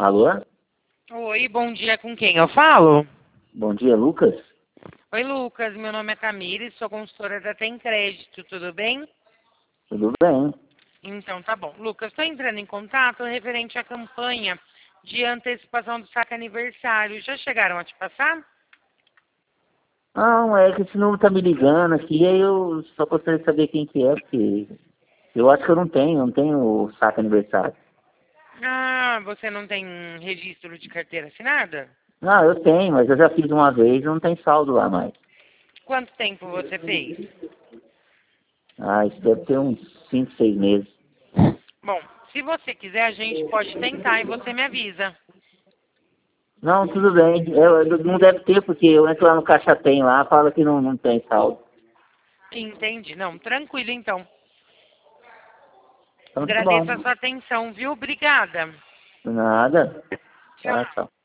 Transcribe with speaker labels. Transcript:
Speaker 1: Alô?
Speaker 2: Oi, bom dia, com quem eu falo?
Speaker 1: Bom dia, Lucas?
Speaker 2: Oi, Lucas, meu nome é Camille, sou consultora da Tem Crédito, tudo bem?
Speaker 1: Tudo bem?
Speaker 2: Então, tá bom. Lucas, estou entrando em contato referente à campanha de antecipação do saque aniversário. Já chegaram a te passar?
Speaker 1: Não, é que esse número tá me ligando aqui, aí eu só gostaria de saber quem que é, porque eu acho que eu não tenho o saque aniversário.
Speaker 2: Ah, você não tem registro de carteira assinada?
Speaker 1: Não, eu tenho, mas eu já fiz uma vez e não tem saldo lá mais.
Speaker 2: Quanto tempo você fez?
Speaker 1: Ah, isso deve ter uns 5, 6 meses.
Speaker 2: Bom, se você quiser, a gente pode tentar e você me avisa.
Speaker 1: Não, tudo bem. Não deve ter, porque eu entro lá no Caixa Tem lá, fala que não tem saldo.
Speaker 2: Entendi. Não, tranquilo então.
Speaker 1: Então tá
Speaker 2: Agradeço a
Speaker 1: bom.
Speaker 2: sua atenção, viu? Obrigada.
Speaker 1: Nada.
Speaker 2: Tchau.
Speaker 1: Tchau, tchau.